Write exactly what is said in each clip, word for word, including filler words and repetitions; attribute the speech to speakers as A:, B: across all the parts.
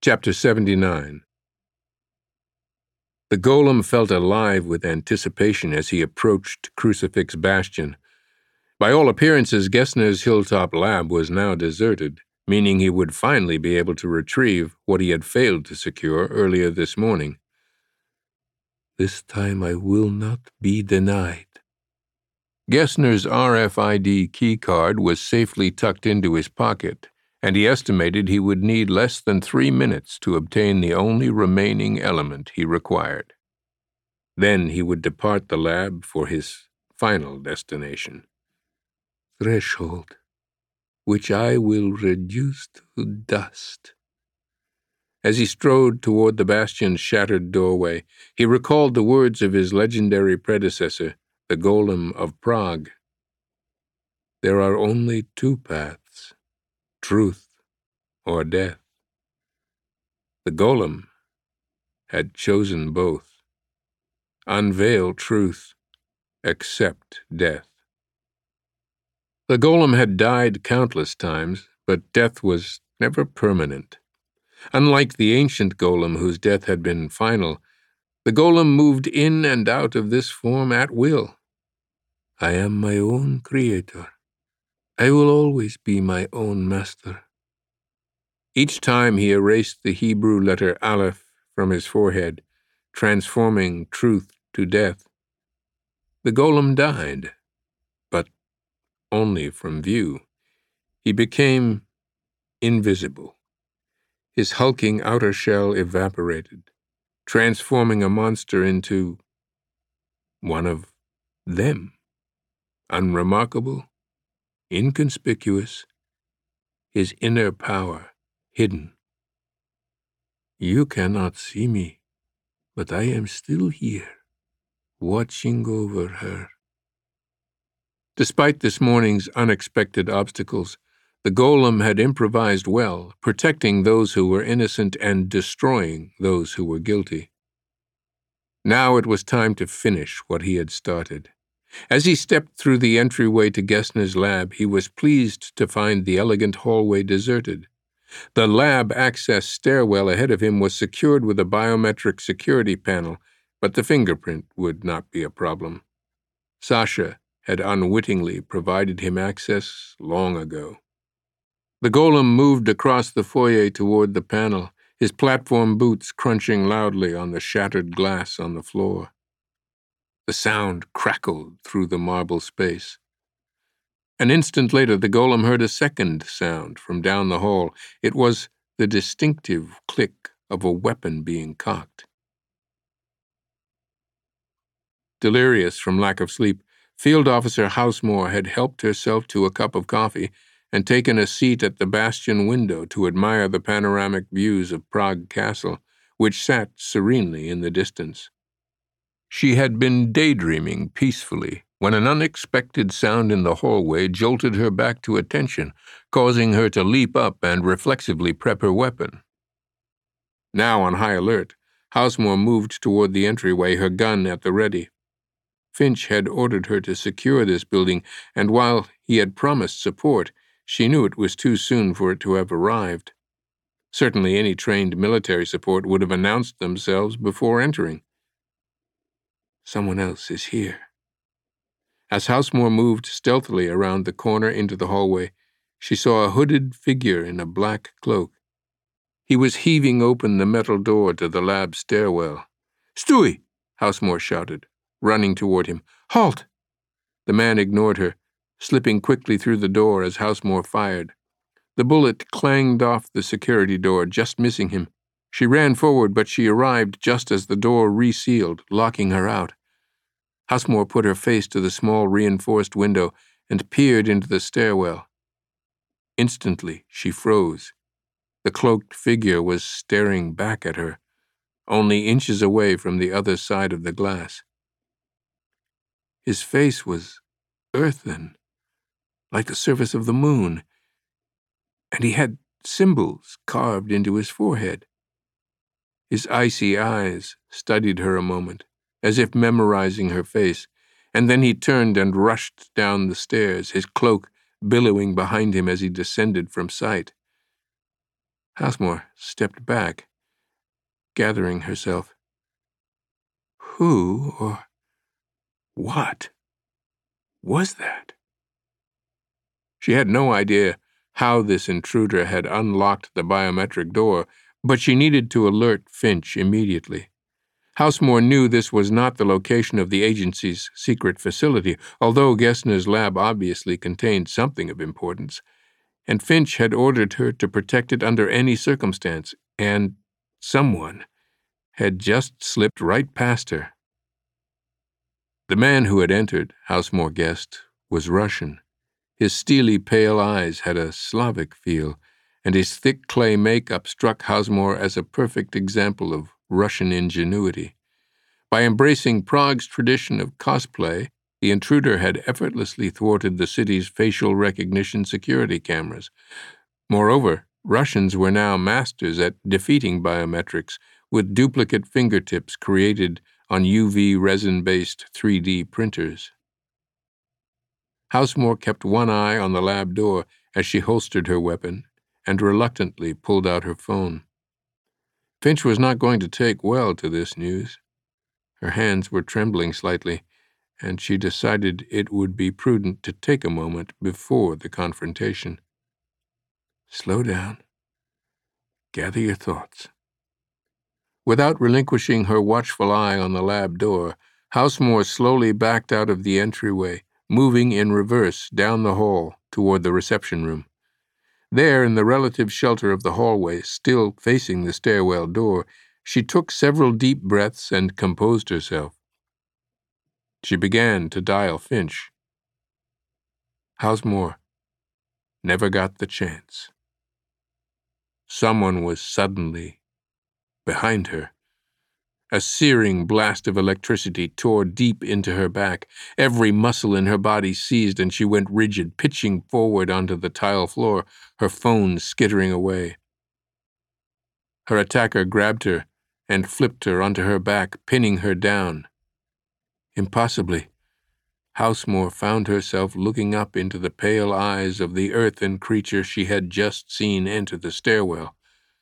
A: Chapter seventy-nine. The golem felt alive with anticipation as he approached Crucifix Bastion. By all appearances, Gessner's hilltop lab was now deserted, meaning he would finally be able to retrieve what he had failed to secure earlier this morning. This time I will not be denied. Gessner's R F I D keycard was safely tucked into his pocket, and he estimated he would need less than three minutes to obtain the only remaining element he required. Then he would depart the lab for his final destination. Threshold, which I will reduce to dust. As he strode toward the bastion's shattered doorway, he recalled the words of his legendary predecessor, the Golem of Prague. There are only two paths, truth or death. The Golem had chosen both. Unveil truth, accept death. The Golem had died countless times, but death was never permanent. Unlike the ancient Golem, whose death had been final, the Golem moved in and out of this form at will. I am my own creator. I will always be my own master. Each time he erased the Hebrew letter Aleph from his forehead, transforming truth to death. The Golem died, but only from view. He became invisible. His hulking outer shell evaporated, transforming a monster into one of them. Unremarkable, inconspicuous, his inner power hidden. You cannot see me, but I am still here, watching over her. Despite this morning's unexpected obstacles, the Golem had improvised well, protecting those who were innocent and destroying those who were guilty. Now it was time to finish what he had started. As he stepped through the entryway to Gessner's lab, he was pleased to find the elegant hallway deserted. The lab access stairwell ahead of him was secured with a biometric security panel, but the fingerprint would not be a problem. Sasha had unwittingly provided him access long ago. The Golem moved across the foyer toward the panel, his platform boots crunching loudly on the shattered glass on the floor. The sound crackled through the marble space. An instant later, the Golem heard a second sound from down the hall. It was the distinctive click of a weapon being cocked. Delirious from lack of sleep, Field Officer Housemore had helped herself to a cup of coffee and taken a seat at the bastion window to admire the panoramic views of Prague Castle, which sat serenely in the distance. She had been daydreaming peacefully when an unexpected sound in the hallway jolted her back to attention, causing her to leap up and reflexively prep her weapon. Now on high alert, Housemore moved toward the entryway, her gun at the ready. Finch had ordered her to secure this building, and while he had promised support, she knew it was too soon for it to have arrived. Certainly any trained military support would have announced themselves before entering. Someone else is here. As Housemore moved stealthily around the corner into the hallway, she saw a hooded figure in a black cloak. He was heaving open the metal door to the lab stairwell. "Stewie!" Housemore shouted, running toward him. "Halt!" The man ignored her, slipping quickly through the door as Housemore fired. The bullet clanged off the security door, just missing him. She ran forward, but she arrived just as the door resealed, locking her out. Housemore put her face to the small reinforced window and peered into the stairwell. Instantly, she froze. The cloaked figure was staring back at her, only inches away from the other side of the glass. His face was earthen, like the surface of the moon, and he had symbols carved into his forehead. His icy eyes studied her a moment, as if memorizing her face, and then he turned and rushed down the stairs, his cloak billowing behind him as he descended from sight. Housemore stepped back, gathering herself. Who or what was that? She had no idea how this intruder had unlocked the biometric door, but she needed to alert Finch immediately. Housemore knew this was not the location of the agency's secret facility, although Gessner's lab obviously contained something of importance, and Finch had ordered her to protect it under any circumstance, and someone had just slipped right past her. The man who had entered, Housemore guessed, was Russian. His steely pale eyes had a Slavic feel, and his thick clay makeup struck Housemore as a perfect example of Russian ingenuity. By embracing Prague's tradition of cosplay, the intruder had effortlessly thwarted the city's facial recognition security cameras. Moreover, Russians were now masters at defeating biometrics with duplicate fingertips created on U V resin-based three D printers. Housemore kept one eye on the lab door as she holstered her weapon and reluctantly pulled out her phone. Finch was not going to take well to this news. Her hands were trembling slightly, and she decided it would be prudent to take a moment before the confrontation. Slow down. Gather your thoughts. Without relinquishing her watchful eye on the lab door, Housemore slowly backed out of the entryway, moving in reverse down the hall toward the reception room. There, in the relative shelter of the hallway, still facing the stairwell door, she took several deep breaths and composed herself. She began to dial Finch. Housemore never got the chance. Someone was suddenly behind her. A searing blast of electricity tore deep into her back. Every muscle in her body seized, and she went rigid, pitching forward onto the tile floor, her phone skittering away. Her attacker grabbed her and flipped her onto her back, pinning her down. Impossibly, Housemore found herself looking up into the pale eyes of the earthen creature she had just seen enter the stairwell.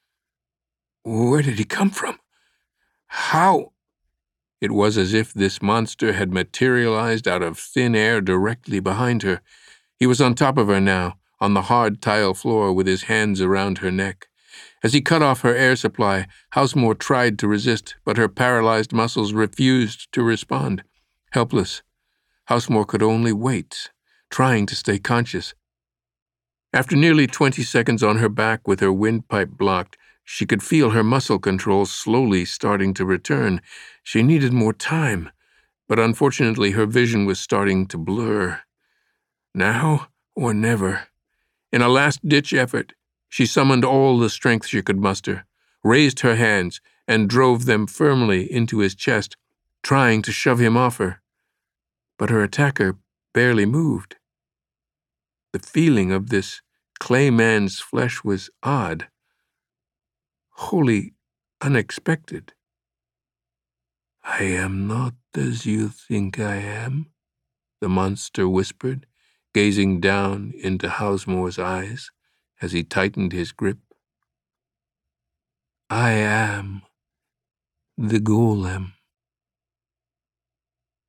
A: Where did he come from? How? It was as if this monster had materialized out of thin air directly behind her. He was on top of her now, on the hard tile floor with his hands around her neck. As he cut off her air supply, Housemore tried to resist, but her paralyzed muscles refused to respond. Helpless, Housemore could only wait, trying to stay conscious. After nearly twenty seconds on her back with her windpipe blocked, she could feel her muscle control slowly starting to return. She needed more time, but unfortunately her vision was starting to blur. Now or never. In a last-ditch effort, she summoned all the strength she could muster, raised her hands, and drove them firmly into his chest, trying to shove him off her. But her attacker barely moved. The feeling of this clay man's flesh was odd, wholly unexpected. I am not as you think I am, the monster whispered, gazing down into Housemore's eyes as he tightened his grip. I am the Golem.